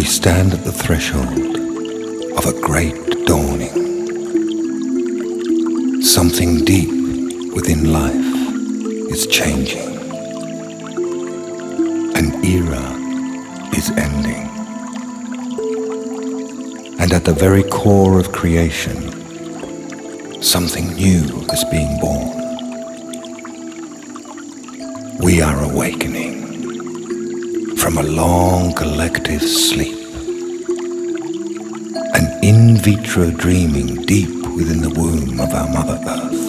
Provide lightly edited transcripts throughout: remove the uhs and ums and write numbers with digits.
stand at the threshold of a great dawning. Something deep within life is changing. An era is ending. And at the very core of creation, something new is being born. We are awakening from a long collective sleep, an in vitro dreaming deep within the womb of our Mother Earth.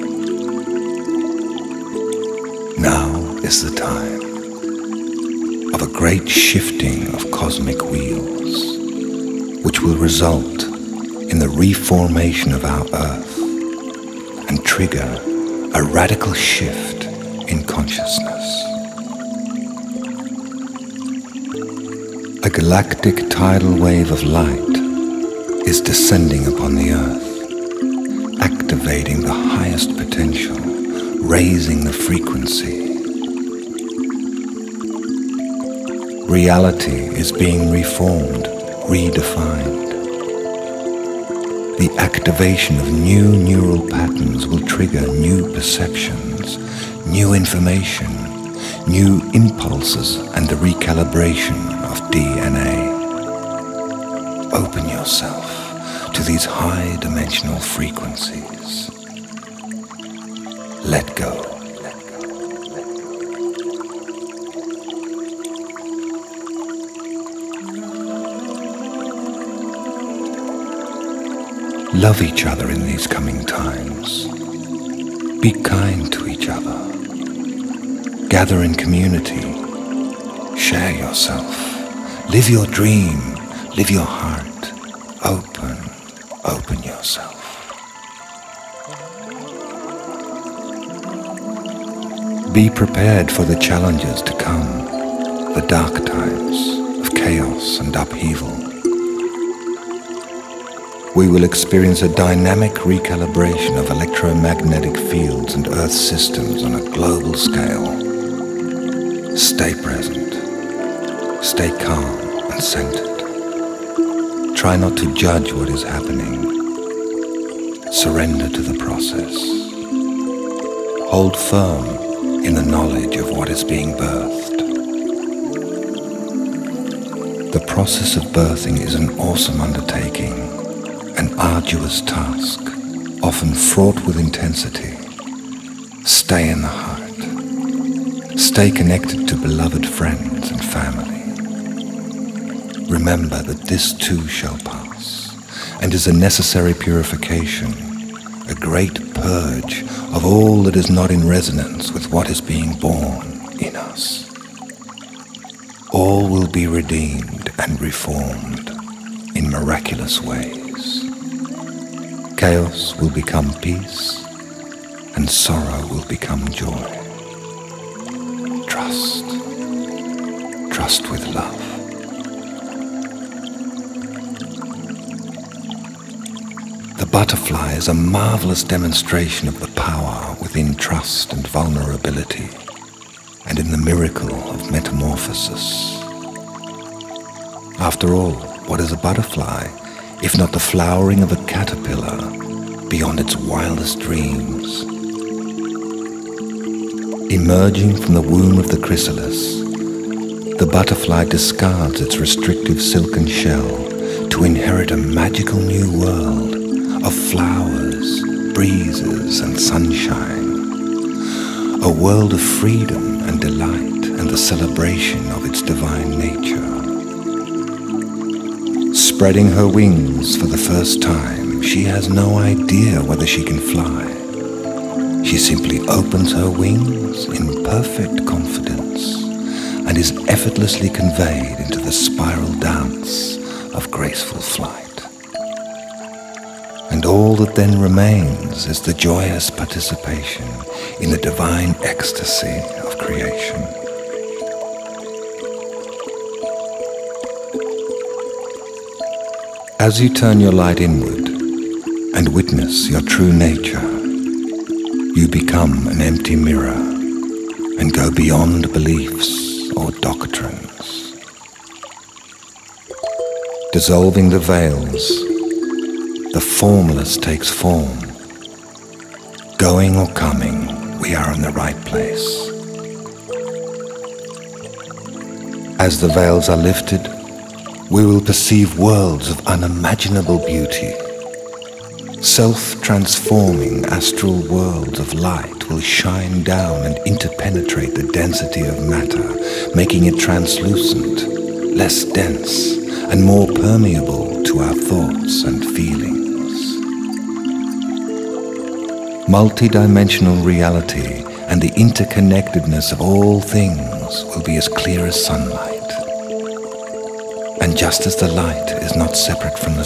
Now is the time of a great shifting of cosmic wheels, which will result in the reformation of our Earth and trigger a radical shift in consciousness. A galactic tidal wave of light is descending upon the Earth, activating the highest potential, raising the frequency. Reality is being reformed, redefined. The activation of new neural patterns will trigger new perceptions, new information, new impulses, and the recalibration of DNA. Open yourself to these high-dimensional frequencies. Let go. Love each other in these coming times. Be kind to each other. Gather in community. Share yourself. Live your dream. Live your heart. Open yourself. Be prepared for the challenges to come, the dark times of chaos and upheaval. We will experience a dynamic recalibration of electromagnetic fields and Earth systems on a global scale. Stay present. Stay calm and centered. Try not to judge what is happening. Surrender to the process. Hold firm in the knowledge of what is being birthed. The process of birthing is an awesome undertaking, an arduous task, often fraught with intensity. Stay in the heart. Stay connected to beloved friends and family. Remember that this too shall pass, and is a necessary purification, a great purge of all that is not in resonance with what is being born in us. All will be redeemed and reformed in miraculous ways. Chaos will become peace, and sorrow will become joy. Trust. Trust with love. The butterfly is a marvelous demonstration of the power within trust and vulnerability, and in the miracle of metamorphosis. After all, what is a butterfly, if not the flowering of a caterpillar beyond its wildest dreams? Emerging from the womb of the chrysalis, the butterfly discards its restrictive silken shell to inherit a magical new world of flowers, breezes, and sunshine. A world of freedom and delight and the celebration of its divine nature. Spreading her wings for the first time, she has no idea whether she can fly. She simply opens her wings in perfect confidence and is effortlessly conveyed into the spiral dance of graceful flight. And all that then remains is the joyous participation in the divine ecstasy of creation. As you turn your light inward and witness your true nature, you become an empty mirror and go beyond beliefs or doctrines. Dissolving the veils, the formless takes form. Going or coming, we are in the right place. As the veils are lifted, we will perceive worlds of unimaginable beauty. Self-transforming astral worlds of light will shine down and interpenetrate the density of matter, making it translucent, less dense, and more permeable to our thoughts and feelings. Multidimensional reality and the interconnectedness of all things will be as clear as sunlight. And just as the light is not separate from the